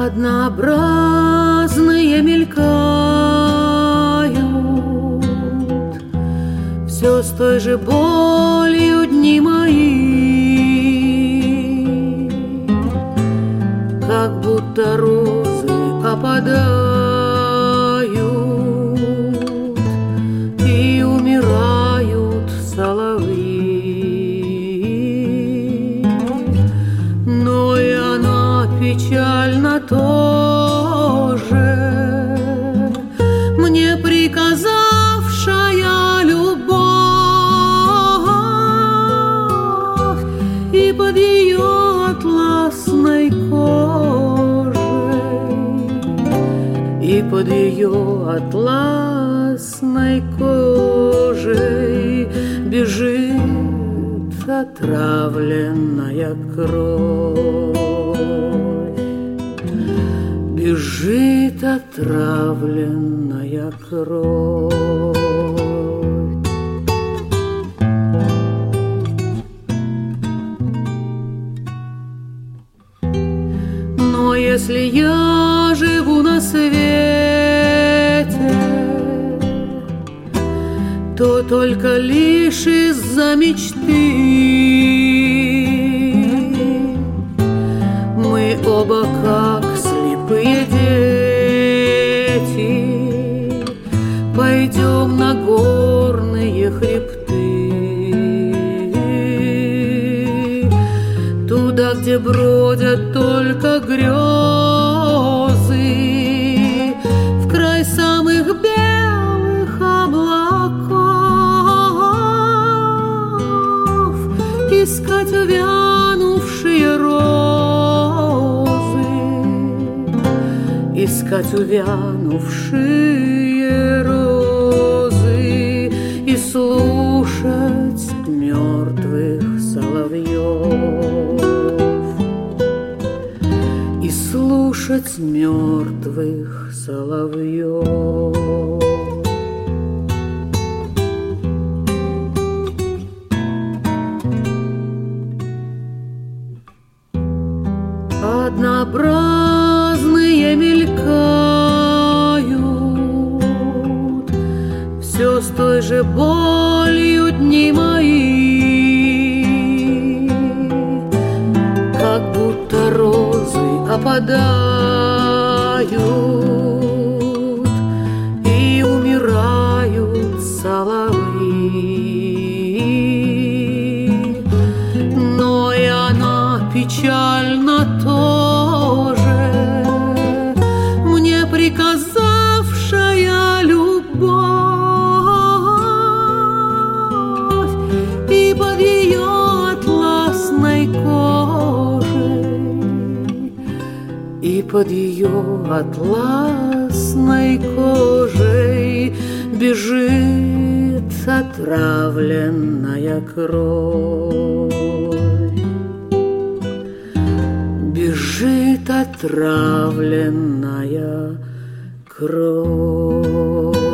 Однообразные мелькают, все с той же болью дни мои, как будто розы опадают и умирают соловьи. Но и она печально тоже, мне приказавшая любовь, и под ее атласной кожей, и под ее атласной кожей бежит отравленная кровь. Бежит отравленная кровь. Но если я живу на свете, то только лишь из-за мечты. Мы оба как слепые дети пойдем на горные хребты, туда, где бродят только грезы, в край самых белых облаков, искать увянувшие розы, искать увянувшие розы и слушать мертвых соловьев, и слушать мертвых соловьев. Однообразные мелькают, все с той же болью дни мои, как будто розы опадают и умирают соловьи. Но и она печально тоже, мне приказавшая любовь, и под ее атласной кожей, и под ее атласной кожей бежит отравленная кровь. Бежит отравленная кровь.